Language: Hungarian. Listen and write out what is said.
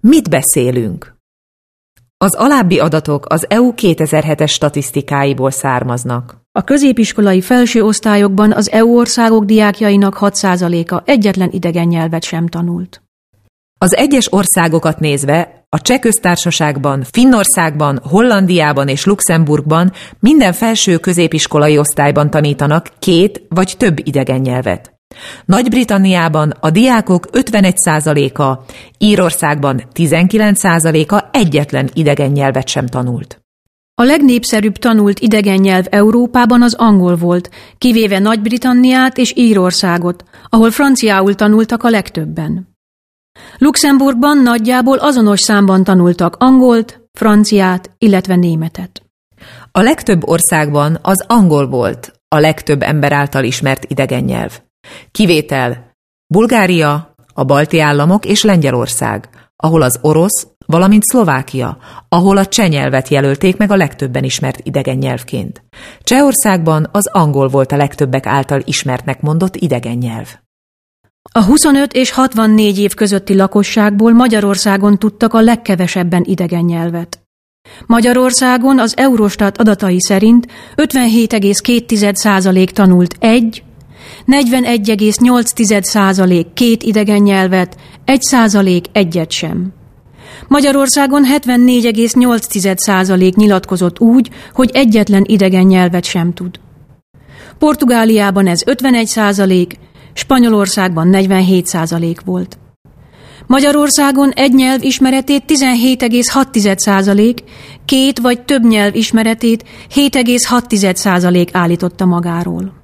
Mit beszélünk? Az alábbi adatok az EU 2007-es statisztikáiból származnak. A középiskolai felső osztályokban az EU országok diákjainak 6%-a egyetlen idegen nyelvet sem tanult. Az egyes országokat nézve, a Cseh Köztársaságban, Finnországban, Hollandiában és Luxemburgban minden felső középiskolai osztályban tanítanak 2 vagy több idegen nyelvet. Nagy-Britanniában a diákok 51%-a, Írországban 19%-a egyetlen idegen nyelvet sem tanult. A legnépszerűbb tanult idegen nyelv Európában az angol volt, kivéve Nagy-Britanniát és Írországot, ahol franciául tanultak a legtöbben. Luxemburgban nagyjából azonos számban tanultak angolt, franciát, illetve németet. A legtöbb országban az angol volt a legtöbb ember által ismert idegen nyelv. Kivétel Bulgária, a balti államok és Lengyelország, ahol az orosz, valamint Szlovákia, ahol a cseh nyelvet jelölték meg a legtöbben ismert idegen nyelvként. Csehországban az angol volt a legtöbbek által ismertnek mondott idegen nyelv. A 25 és 64 év közötti lakosságból Magyarországon tudtak a legkevesebben idegen nyelvet. Magyarországon az Eurostat adatai szerint 57,2% tanult 1, 41,8% 2 idegen nyelvet, 1% egyet sem. Magyarországon 74,8% nyilatkozott úgy, hogy egyetlen idegen nyelvet sem tud. Portugáliában ez 51%, Spanyolországban 47% volt. Magyarországon egy nyelv ismeretét 17,6%, 2 vagy több nyelv ismeretét 7,6% állította magáról.